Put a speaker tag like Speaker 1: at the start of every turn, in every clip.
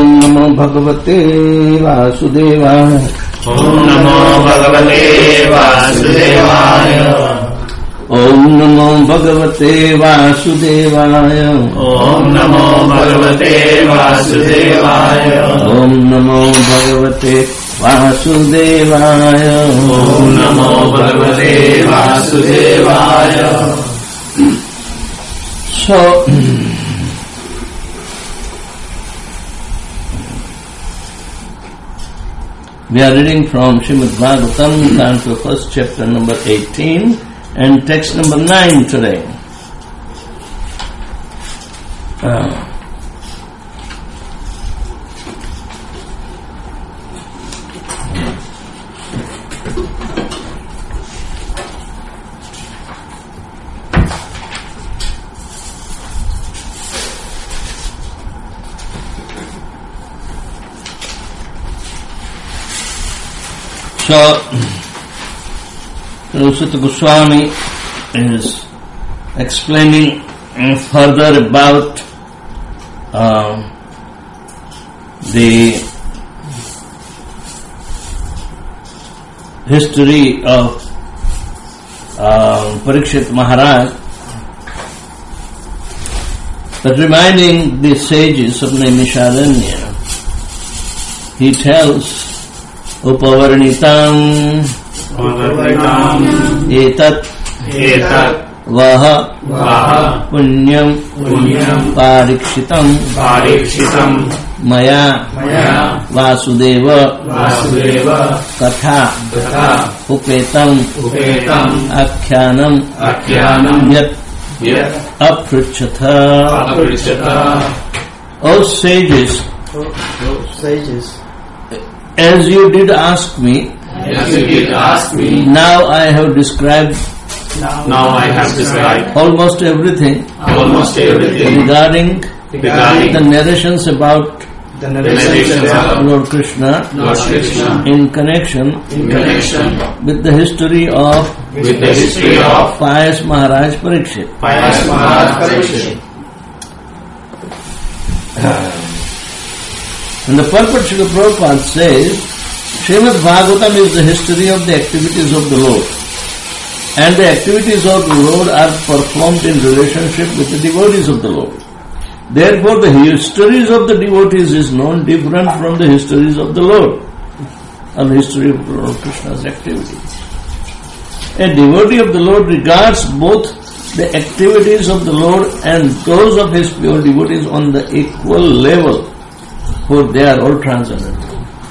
Speaker 1: Om Namo Bhagavate Vasudevaya.
Speaker 2: Om Namo Bhagavate Vasudevaya.
Speaker 1: Om Namo Bhagavate Vasudevaya.
Speaker 2: Om Namo Bhagavate Vasudevaya.
Speaker 1: Om Namo Bhagavate Vasudevaya.
Speaker 2: Om Namo Bhagavate Vasudevaya.
Speaker 1: So, we are reading from Srimad Bhagavatam, Canto 1st, chapter number 18 and text number 9 today. So, Sutta Goswami is explaining further about the history of Parikshit Maharaj, but reminding the sages of Naimisharanya, he tells Upavarnitam etat vaha punyam parikshitam maya vasudeva katha upetam akyanam yat aprichatha. O sages, as you did ask me, now I have described almost everything regarding the narrations about Lord Krishna in connection with the history of pious Maharaj Parikshit. And the purport Srila Prabhupada says, Srimad Bhagavatam is the history of the activities of the Lord. And the activities of the Lord are performed in relationship with the devotees of the Lord. Therefore, the histories of the devotees is known different from the histories of the Lord, or the history of Lord Krishna's activities. A devotee of the Lord regards both the activities of the Lord and those of his pure devotees on the equal level, for they are all transcendental.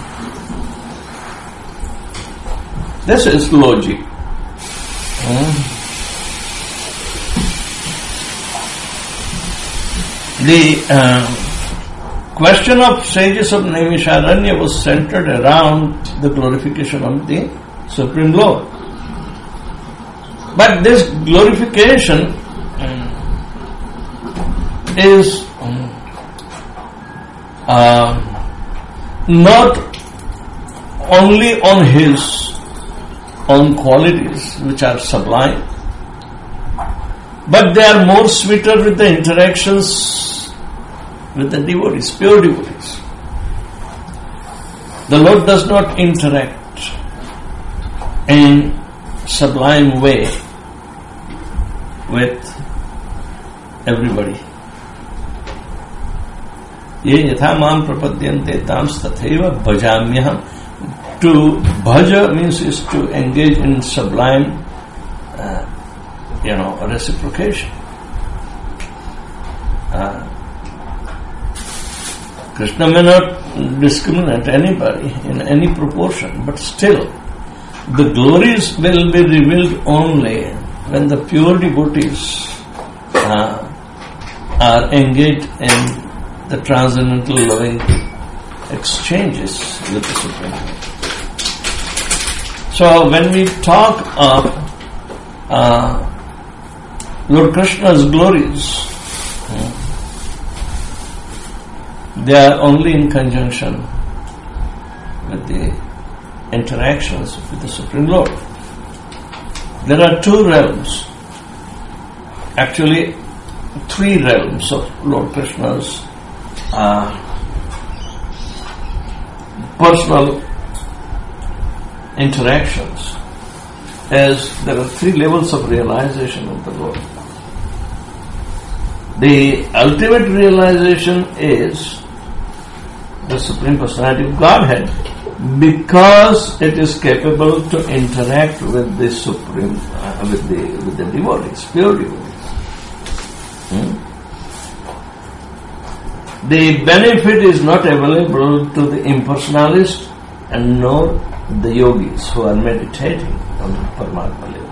Speaker 1: This is logic. The question of sages of Naimisharanya was centered around the glorification of the Supreme Lord. But this glorification is not only on his own qualities, which are sublime, but they are more sweeter with the interactions with the devotees, pure devotees. The Lord does not interact in sublime way with everybody. Ye yatha mam prapadyante tams tathaiva bhajamyaham. To bhaja means is to engage in sublime, reciprocation. Krishna may not discriminate anybody in any proportion, but still, the glories will be revealed only when the pure devotees are engaged in the transcendental loving exchanges with the Supreme Lord. So when we talk of Lord Krishna's glories, they are only in conjunction with the interactions with the Supreme Lord. There are two realms, actually 3 realms of Lord Krishna's personal interactions, as there are three levels of realization of the Lord. The ultimate realization is the Supreme Personality of Godhead, because it is capable to interact with the Supreme, with the devotees, pure devotees. The benefit is not available to the impersonalist and nor the yogis who are meditating on Paramatma level.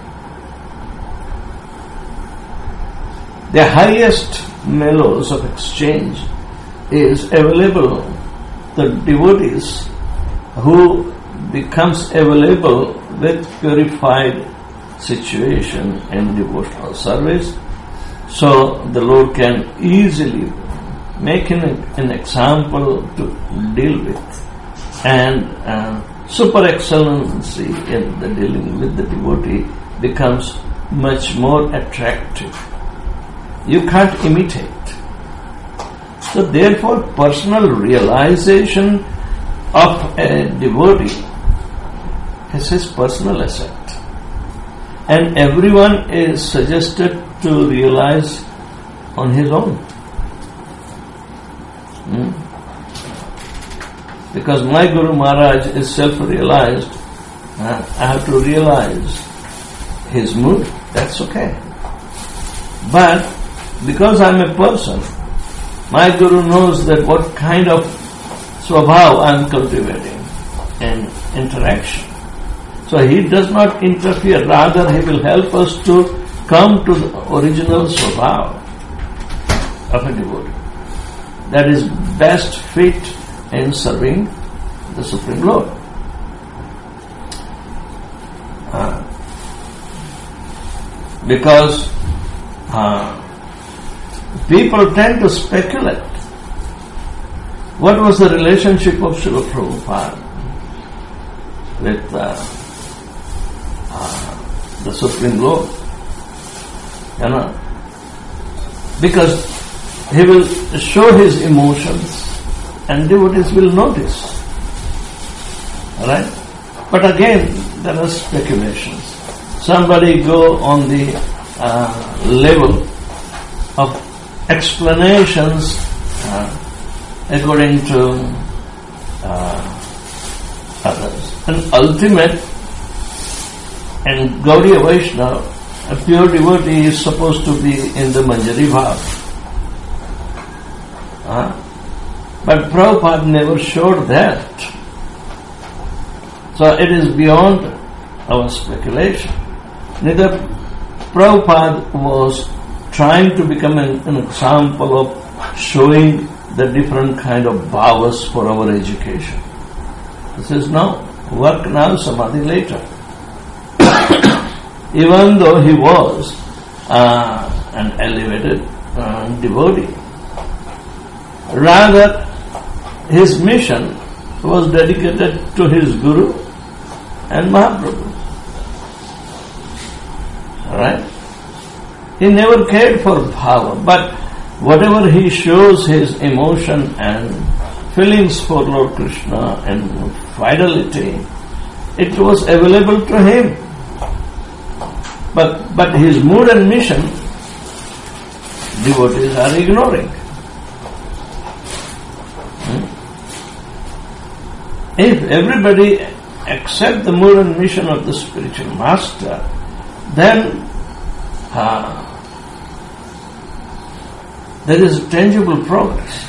Speaker 1: The highest mellows of exchange is available to devotees who becomes available with purified situation in devotional service, so the Lord can easily make him an example to deal with, and super excellency in the dealing with the devotee becomes much more attractive. You can't imitate. So therefore, personal realization of a devotee is his personal asset, and everyone is suggested to realize on his own. Because my Guru Maharaj is self-realized, I have to realize his mood, that's okay. But because I'm a person, my Guru knows that what kind of swabhav I'm cultivating in interaction. So he does not interfere, rather he will help us to come to the original swabhav of a devotee that is best fit in serving the Supreme Lord. Because people tend to speculate. What was the relationship of Srila Prabhupada with the Supreme Lord? Because he will show his emotions and devotees will notice. Alright? But again, there are speculations. Somebody go on the level of explanations according to others. And ultimate, in Gaudiya Vaishnava, a pure devotee is supposed to be in the Manjari Bhav. But Prabhupada never showed that. So it is beyond our speculation. Neither Prabhupada was trying to become an example of showing the different kind of bhavas for our education. He says, no, work now, samadhi later. Even though he was an elevated devotee, rather his mission was dedicated to his Guru and Mahaprabhu. Alright? He never cared for bhava, but whatever he shows his emotion and feelings for Lord Krishna and fidelity, it was available to him. But his mood and mission, devotees are ignoring. If everybody accept the mood and mission of the spiritual master, then there is tangible progress.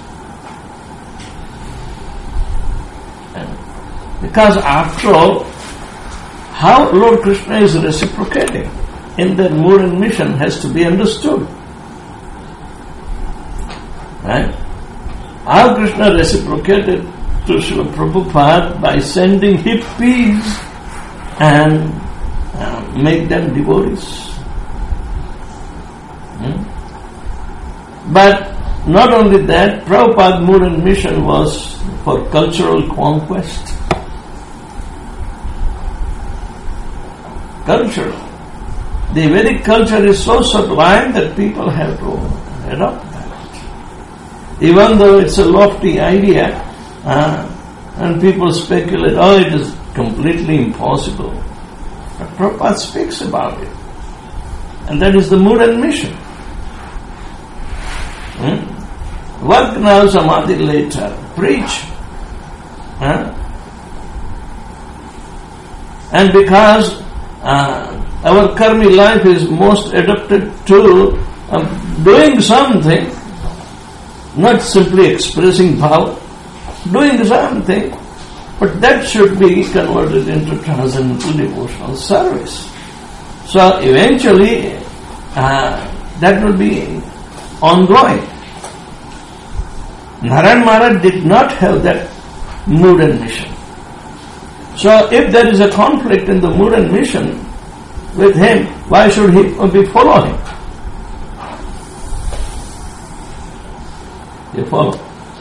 Speaker 1: Because after all, how Lord Krishna is reciprocating in that mood and mission has to be understood. Right? How Krishna reciprocated to Srila Prabhupada by sending hippies and make them devotees. But not only that, Prabhupada's mood and mission was for cultural conquest. Culture. The Vedic culture is so sublime that people have to adopt that. Even though it's a lofty idea, And people speculate, it is completely impossible. But Prabhupada speaks about it. And that is the mood and mission. Work now, samadhi later. Preach. And because our karmi life is most adapted to doing something, not simply expressing bhava, doing something, but that should be converted into transcendental devotional service. So eventually that will be ongoing. Narayan Maharaj did not have that mood and mission. So if there is a conflict in the mood and mission with him, why should he be following? You follow?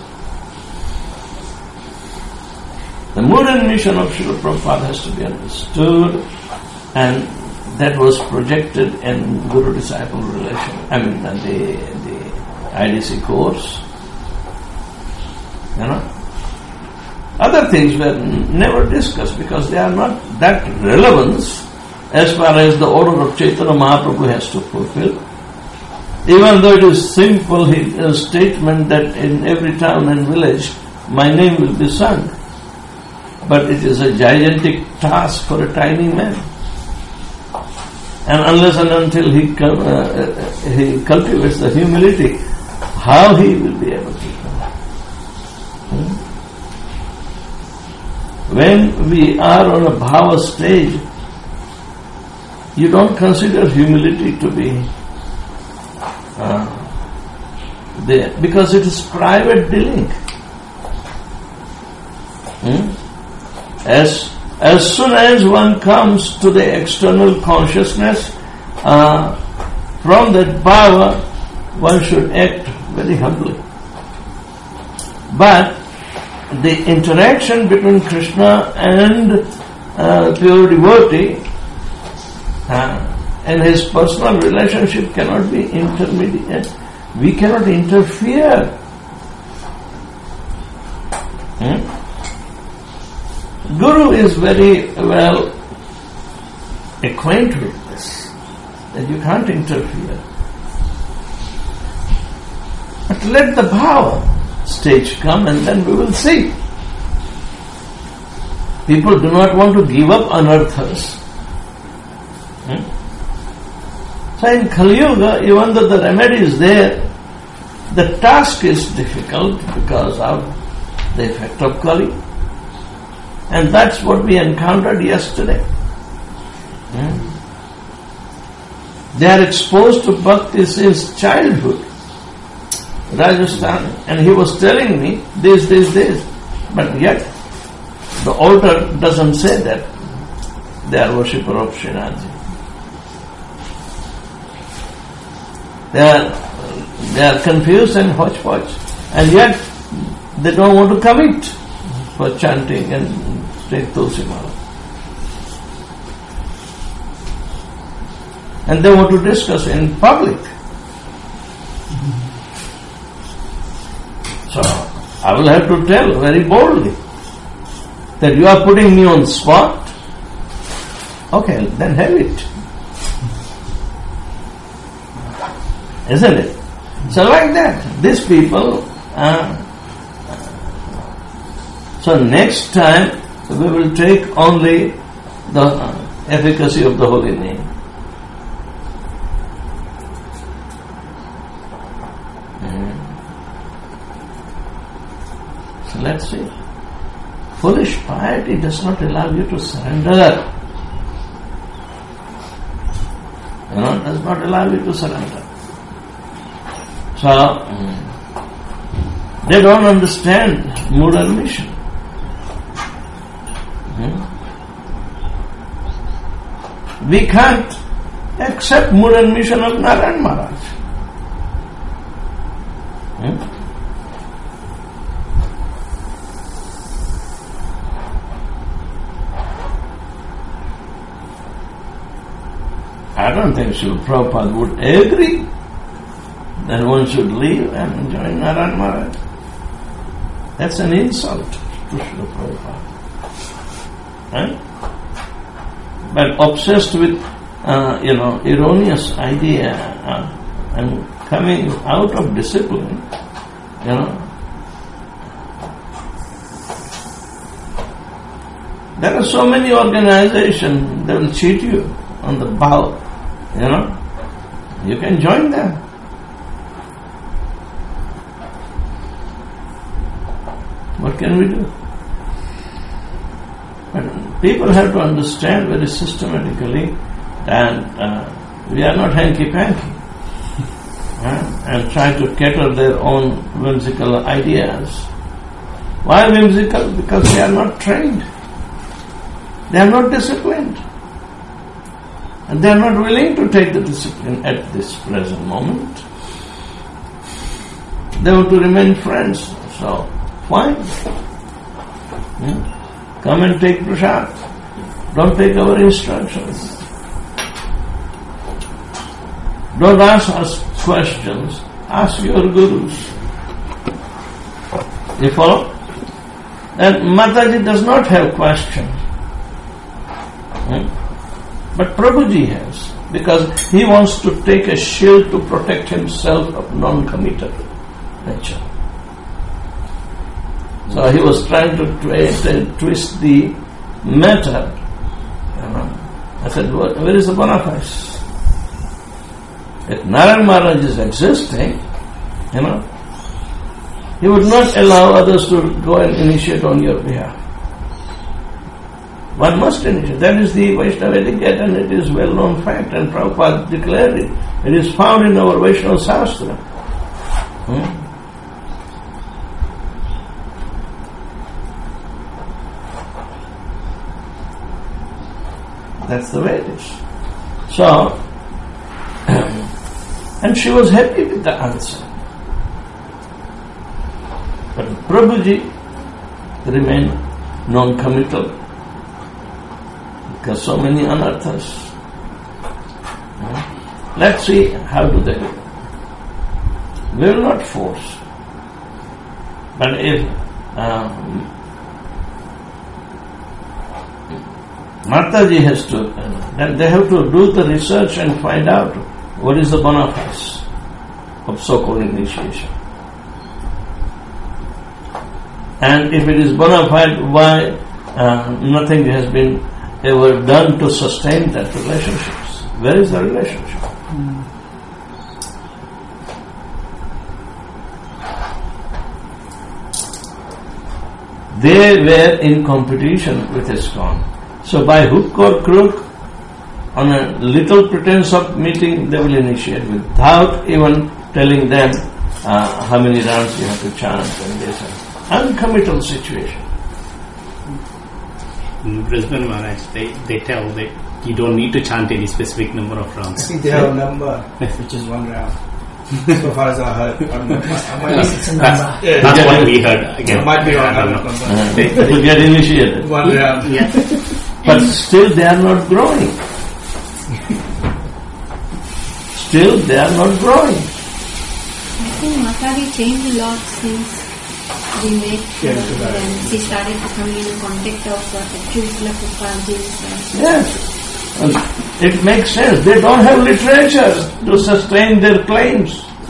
Speaker 1: The mood and mission of Srila Prabhupada has to be understood, and that was projected in Guru-disciple relation. The IDC course. Other things were never discussed because they are not that relevance as far as the order of Chaitanya Mahaprabhu has to fulfill. Even though it is simple statement that in every town and village my name will be sung, but it is a gigantic task for a tiny man. And unless and until he cultivates the humility, how he will be able to do that? When we are on a bhava stage, you don't consider humility to be there, because it is private dealing. As soon as one comes to the external consciousness, from that bhava, one should act very humbly. But the interaction between Krishna and pure devotee and his personal relationship cannot be intermediate. We cannot interfere. Guru is very well acquainted with this, that you can't interfere. But let the bhava stage come and then we will see. People do not want to give up anarthas. So in Kali Yuga, even though the remedy is there, the task is difficult because of the effect of Kali. And that's what we encountered yesterday. They are exposed to bhakti since childhood. Rajasthan, and he was telling me this, but yet the altar doesn't say that they are worshipper of Srinathji. They are confused and hodgepodge, and yet they don't want to commit for chanting and take Tulsi Mala. And they want to discuss in public. So I will have to tell very boldly that you are putting me on spot. Okay, then have it. Isn't it? So like that, these people, so next time we will take only the efficacy of the holy name. So let's see. Foolish piety does not allow you to surrender. Does not allow you to surrender. So, they don't understand mood and mission. We can't accept mood and mission of Narayan Maharaj. I don't think Srila Prabhupada would agree that one should leave and join Narayan Maharaj. That's an insult. to Srila Prabhupada. Right? But obsessed with, erroneous idea and coming out of discipline, there are so many organizations that will cheat you on the bow, You can join them. What can we do? But people have to understand very systematically that we are not hanky-panky and try to cater their own whimsical ideas. Why whimsical? Because they are not trained. They are not disciplined. And they are not willing to take the discipline at this present moment. They want to remain friends. So, fine. Come and take prasad. Don't take our instructions. Don't ask us questions. Ask your gurus. You follow? And Mataji does not have questions. But Prabhuji has, because he wants to take a shield to protect himself of non-committal nature. So he was trying to twist the matter. I said, where is the bona fides? If Narayan Maharaj is existing, he would not allow others to go and initiate on your behalf. One must initiate. That is the Vaishnava etiquette, and it is well-known fact, and Prabhupada declared it. It is found in our Vaishnava Shastra. That's the way it is. So, and she was happy with the answer. But Prabhuji remained non-committal. Because so many anarthas. Let's see how do they do. We will not force. But if Mataji has to, then they have to do the research and find out what is the bona fides of so-called initiation. And if it is bona fide, why nothing has been ever done to sustain that relationships? Where is the relationship? They were in competition with ISKCON. So by hook or crook, on a little pretense of meeting, they will initiate without even telling them how many rounds you have to chant and this. Uncommittal situation.
Speaker 3: In Brisbane Maharaj, they tell that you don't need to chant any specific number of rounds.
Speaker 4: I think they have a number, which is 1 round. So far as I heard.
Speaker 3: That's what we heard. Again,
Speaker 4: might be wrong.
Speaker 1: To get initiated.
Speaker 4: 1 round.
Speaker 3: Yeah.
Speaker 1: But still they are not growing. Still they are not growing.
Speaker 5: I think Mataji changed a lot since we met and she started to come in contact of Srila Prabhupada's.
Speaker 1: Yes. And it makes sense. They don't have literature to sustain their claims.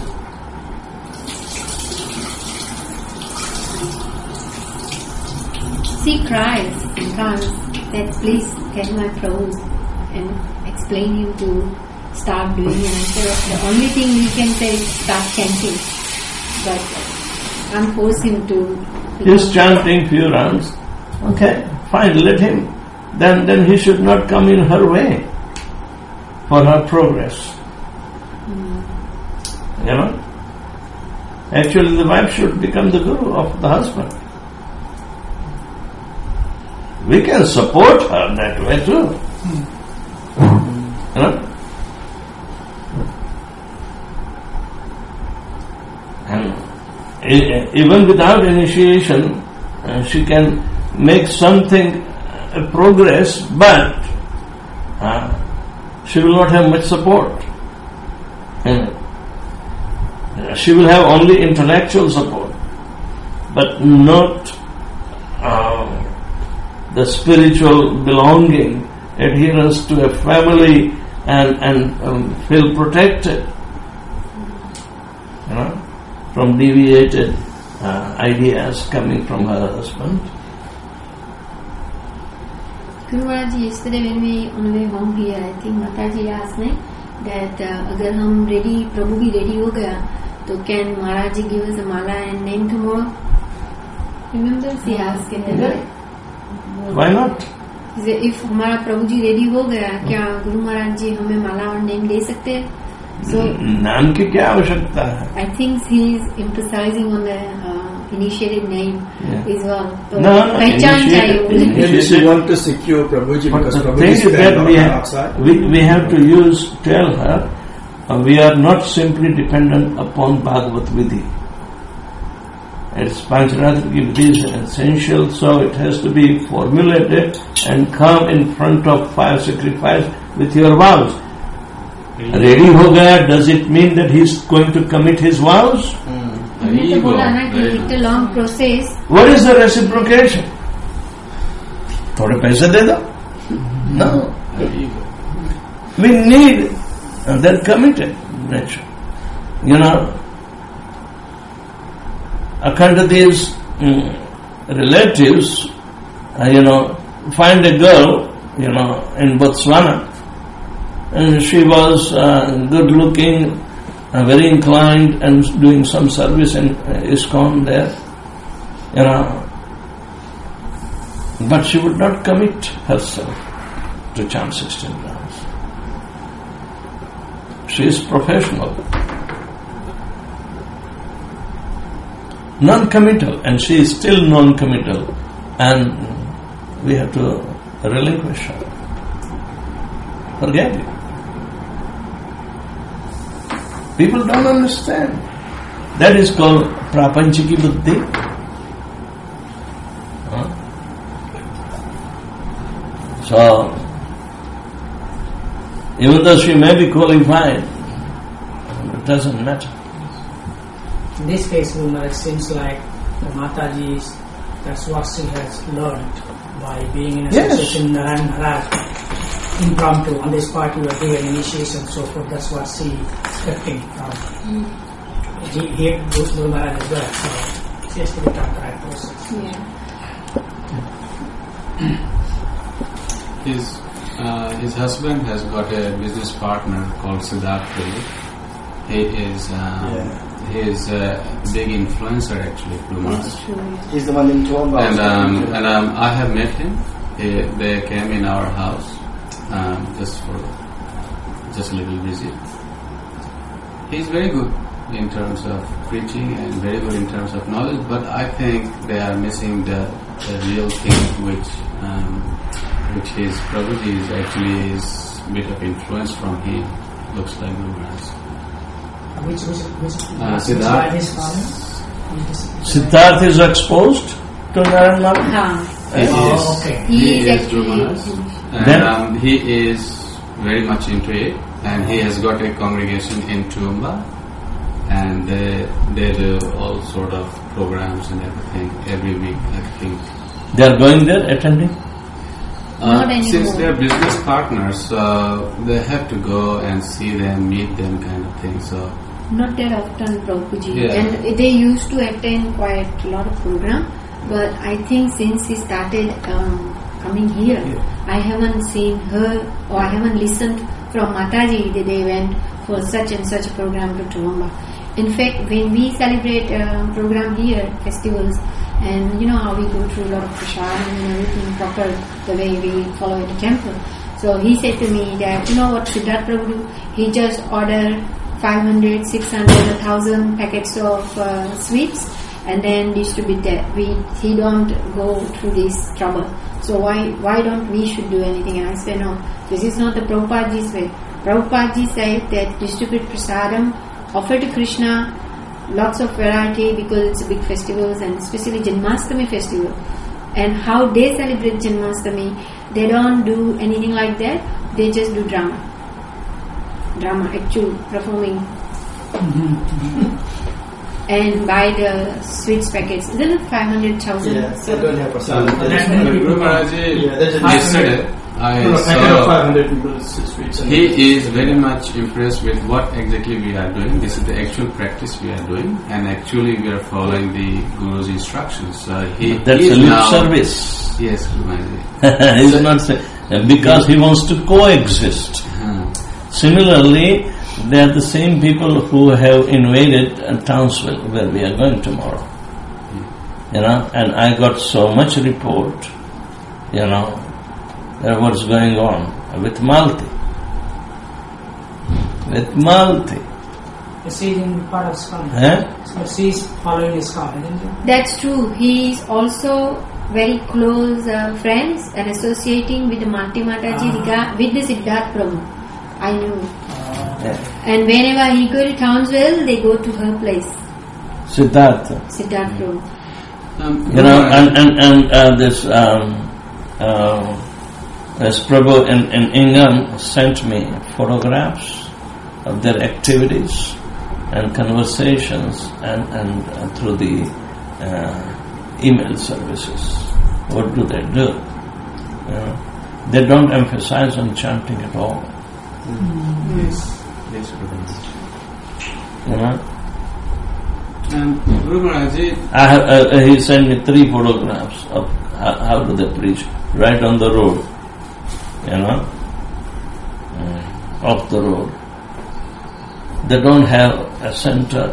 Speaker 5: She cries that please get my Prabhu and explain him to start doing it. So the only thing we can say is start chanting. But can't force him to.
Speaker 1: He's chanting few rounds. Okay, fine, let him. Then he should not come in her way for her progress. Actually the wife should become the guru of the husband. We can support her that way too. And even without initiation, she can make something progress, but she will not have much support. She will have only intellectual support, but not the spiritual belonging, adherence to a family, and feel protected, from deviated ideas coming from her husband.
Speaker 5: Guru Maharaj, yesterday when we on the way home here, I think Mataji asked me that agar hum ready, Prabhu bhi ready ho gaya, so can Maharaj ji give us a mala and name tomorrow? Remember, she asked him that.
Speaker 1: Why not?
Speaker 5: He said, if हमारा प्रभु जी ready हो गया, क्या गुरु महाराज जी हमें माला और name दे सकते हैं? So
Speaker 1: नाम की क्या आवश्यकता है?
Speaker 5: I think he is emphasizing on the initiated name as well. So पहचान चाहिए.
Speaker 4: Maybe she want to secure Prabhuji because
Speaker 1: the
Speaker 4: Prabhuji
Speaker 1: thing is that
Speaker 4: outside.
Speaker 1: we have to tell her, we are not simply dependent upon Bhagavad Vidhi. It's Pancharatri Vidhi is essential, so it has to be formulated and come in front of fire sacrifice with your vows. Ready ho gaya, does it mean that he's going to commit his vows?
Speaker 5: हमने तो बोला ना कि it's a long process.
Speaker 1: What is the reciprocation? थोड़े पैसे दे दो? No. We need that committed nature. Akhandadeva's relatives, find a girl, in Botswana, and she was good looking, very inclined, and doing some service in ISKCON there, but she would not commit herself to chant 16 rounds. She is professional, non-committal, and she is still non-committal, and we have to relinquish her. Forget it. People don't understand. That is called prapanchiki buddhi. So, even though she may be qualified, it doesn't matter.
Speaker 6: In this case, Guru Maharaj, seems like the Mataji's, that's what she has learned by being in association with Narayan Maharaj. Impromptu, on this part you are doing initiation and so forth, that's what she is expecting from here, Guru Maharaj as well. So she has to be taught the right process.
Speaker 7: His husband has got a business partner called Siddhartha. He is a big influencer actually, Guru Maharaj.
Speaker 4: He's the one in Toowoomba.
Speaker 7: And I have met him. They came in our house just a little visit. He's very good in terms of preaching and very good in terms of knowledge, but I think they are missing the real thing which his Prabhuji is actually is a bit of influence from him, looks like Guru Maharaj.
Speaker 6: Which
Speaker 7: Siddhartha.
Speaker 1: Siddhartha is exposed to Narayan Maharaj?
Speaker 7: He is Guru Maharaj. And he is very much into it, and he has got a congregation in Toowoomba, and they do all sort of programs and everything every week, I think.
Speaker 1: They are going there, attending?
Speaker 7: Since they are business partners, they have to go and see them, meet them, kind of thing. So
Speaker 5: not that often, Prabhuji. And they used to attend quite a lot of program, but I think since he started coming here, I haven't seen her or I haven't listened from Mataji that they went for such and such a program to Toowoomba. In fact, when we celebrate program here, festivals, and you know how we go through a lot of prasad and everything proper, the way we follow at the temple. So he said to me that, you know what Siddhartha Prabhu do? He just ordered 500, 600, 1,000 packets of sweets and then distribute that. He don't go through this trouble. So why don't we should do anything? And I said, no, this is not the Prabhupadaji's way. Prabhupada said that distribute prasadam, offer to Krishna, lots of variety because it's a big festivals and especially Janmashtami festival. And how they celebrate Janmashtami, they don't do anything like that. They just do drama, actual performing. and buy the sweets packets. Isn't it 500,000?
Speaker 4: Yeah, they don't have prasad.
Speaker 7: Guru Maharaji,
Speaker 4: there's a
Speaker 7: yesterday I
Speaker 4: packet of
Speaker 7: saw
Speaker 4: 500 people sweets. And
Speaker 7: he is very much impressed with what exactly we are doing. This is the actual practice we are doing, and actually we are following the Guru's instructions.
Speaker 1: That's
Speaker 7: He
Speaker 1: a
Speaker 7: is
Speaker 1: lip
Speaker 7: now,
Speaker 1: service.
Speaker 7: Yes, Guru Maharaji.
Speaker 1: He's not because he wants to coexist. Similarly, they are the same people who have invaded Townsville, where we are going tomorrow. You know, and I got so much report, you know, what's going on with Malti. With Malti.
Speaker 6: She's in part of ISKCON.
Speaker 1: Eh?
Speaker 6: So she's following ISKCON, isn't it?
Speaker 5: That's true. He is also very close friends and associating with the Malti Mataji with the Siddharth Prabhu. I know. And whenever he go to Townsville, they go to her place.
Speaker 1: Siddharth.
Speaker 5: Siddharth Prabhu.
Speaker 1: You know, and this Prabhu in England sent me photographs of their activities and conversations and through the email services. What do? You know, they don't emphasize on chanting at all.
Speaker 7: Yes, yes, Guru Maharaji.
Speaker 1: You know,
Speaker 7: And Guru Maharaji,
Speaker 1: I have, he sent me 3 photographs of how do they preach right on the road. You know, off the road. They don't have a center.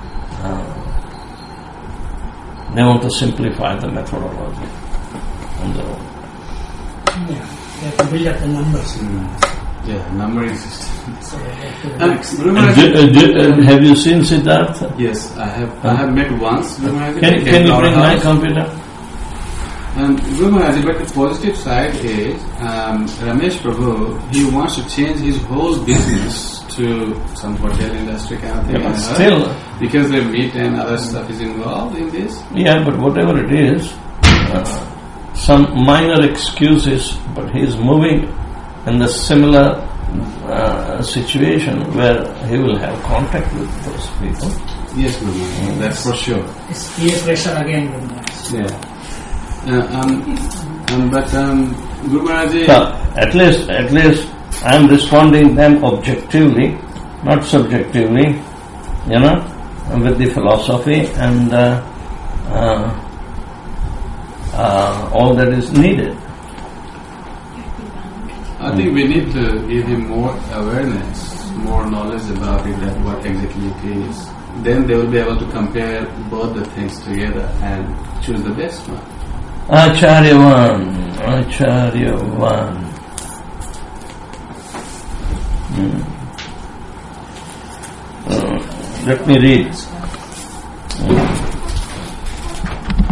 Speaker 1: They want to simplify the methodology on the road.
Speaker 6: Yeah, they have to build up the numbers.
Speaker 7: numbering system.
Speaker 6: So they have to max.
Speaker 7: Guru Maharaji,
Speaker 1: Have you seen Siddhartha?
Speaker 7: yes, I have met once. Guru Maharaji,
Speaker 1: Can
Speaker 7: he came
Speaker 1: you
Speaker 7: to our
Speaker 1: bring my
Speaker 7: house.
Speaker 1: computer?
Speaker 7: Guru Maharaji, but the positive side is Ramesh Prabhu, he wants to change his whole business to some hotel industry kind of thing.
Speaker 1: Yeah, but
Speaker 7: I heard.
Speaker 1: still,
Speaker 7: Because the meat and other stuff is involved in this.
Speaker 1: yeah, but whatever it is, some minor excuses, but he is moving in the similar situation where he will have contact with those people.
Speaker 7: Yes, Guru Maharaji, that's for sure.
Speaker 6: It's peer pressure again.
Speaker 7: Yeah. But Guru Maharaji,
Speaker 1: So at least I am responding them objectively, not subjectively, you know, with the philosophy and all that is needed.
Speaker 7: I think we need to give him more awareness, more knowledge about it, that what exactly it is. Then they will be able to compare both the things together and choose the best one.
Speaker 1: Acharyavan. Let me read.